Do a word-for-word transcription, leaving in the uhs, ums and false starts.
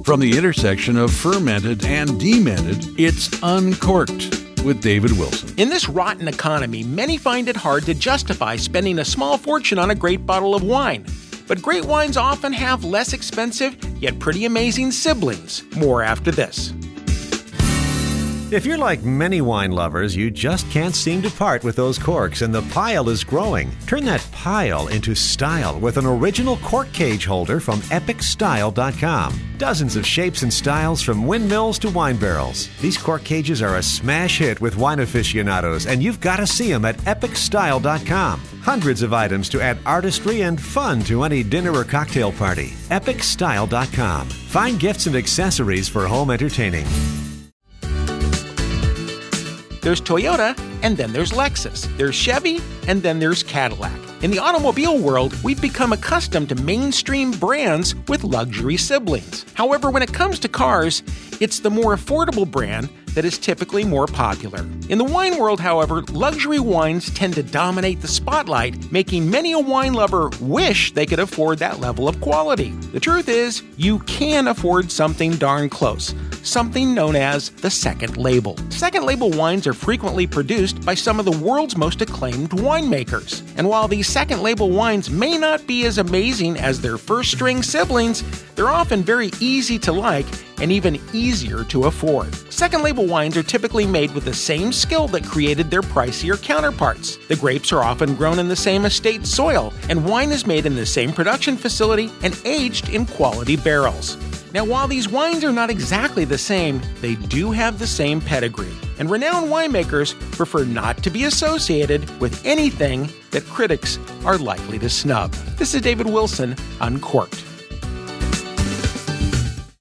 From the intersection of fermented and demented, it's Uncorked with David Wilson. In this rotten economy, many find it hard to justify spending a small fortune on a great bottle of wine. But great wines often have less expensive, yet pretty amazing siblings. More after this. If you're like many wine lovers, you just can't seem to part with those corks, and the pile is growing. Turn that pile into style with an original cork cage holder from epic style dot com. Dozens of shapes and styles from windmills to wine barrels. These cork cages are a smash hit with wine aficionados, and you've got to see them at epic style dot com. Hundreds of items to add artistry and fun to any dinner or cocktail party. epic style dot com. Find gifts and accessories for home entertaining. There's Toyota, and then there's Lexus. There's Chevy, and then there's Cadillac. In the automobile world, we've become accustomed to mainstream brands with luxury siblings. However, when it comes to cars, it's the more affordable brand that is typically more popular. In the wine world, however, luxury wines tend to dominate the spotlight, making many a wine lover wish they could afford that level of quality. The truth is, you can afford something darn close, something known as the second label. Second label wines are frequently produced by some of the world's most acclaimed winemakers. And while these second label wines may not be as amazing as their first string siblings, they're often very easy to like and even easier to afford. Second label wines are typically made with the same skill that created their pricier counterparts. The grapes are often grown in the same estate soil, and wine is made in the same production facility and aged in quality barrels. Now, while these wines are not exactly the same, they do have the same pedigree, and renowned winemakers prefer not to be associated with anything that critics are likely to snub. This is David Wilson, Uncorked.